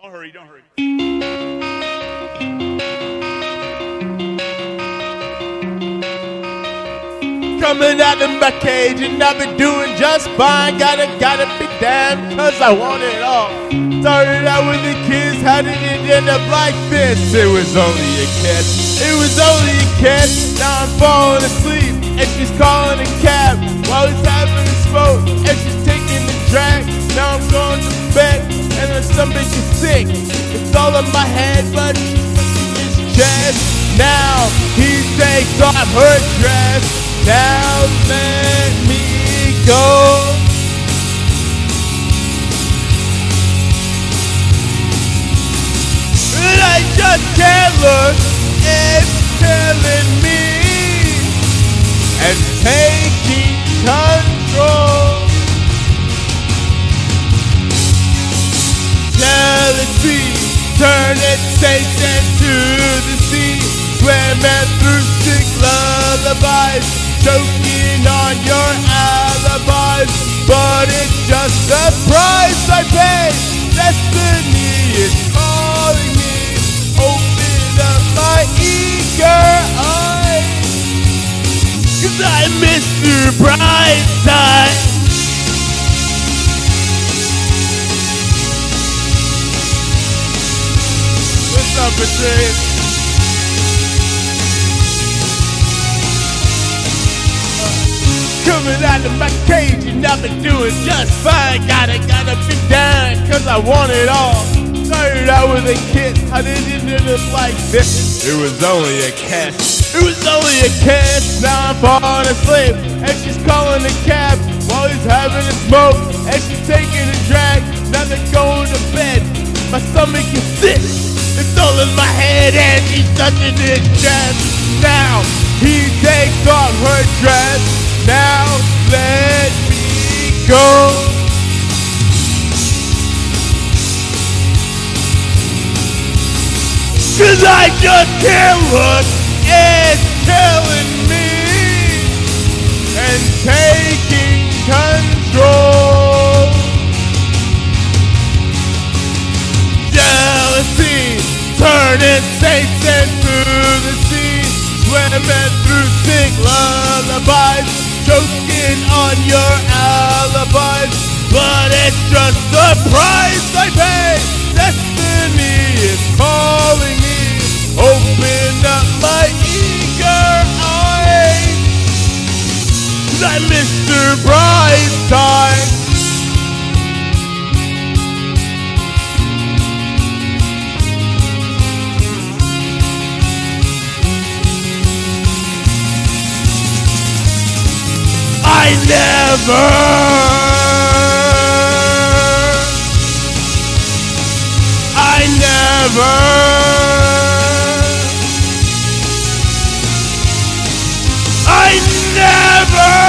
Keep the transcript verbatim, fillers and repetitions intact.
Don't hurry, don't hurry. Coming out of my cage and I've been doing just fine. Gotta, gotta be damned, cause I want it all. Started out with the kids, how did it end up like this? It was only a kiss, it was only a kiss. Now I'm falling asleep and she's calling a cab while he's having a smoke and she's taking a drag. Now I'm going to bed and her stomach is sick. It's all in my head, but she's touching his chest. Now he takes off her dress. Now let me go. And I just can't look, it's killing me and taking control. Jealousy, turn it Satan to the sea, swimming through sick lullabies, choking on your alibis, but it's just the price I pay. Destiny is calling me, open up my eager eyes, cause I'm Mister Brightside. What's up, Patrice? Coming out of my cage and I've been doing just fine. Gotta, gotta be down, cause I want it all. Started out with a kiss, how did it end up like this? It was only a kiss, it was only a kiss. Now I'm falling asleep and she's calling a cab while he's having a smoke and she's taking a drag. Now they're going to bed, my stomach is sick, it's all in my head and she's touching his chest. Now he takes off her dress. Now let me go. Cause I just can't look, it's killing me and taking control. Jealousy, turning Satan to the sea, swimming through sick lullabies, choking on your alibis, but it's just the price I pay. Destiny is calling me, open up my eager eyes, cause I'm Mister Brightside. I never, I never, I never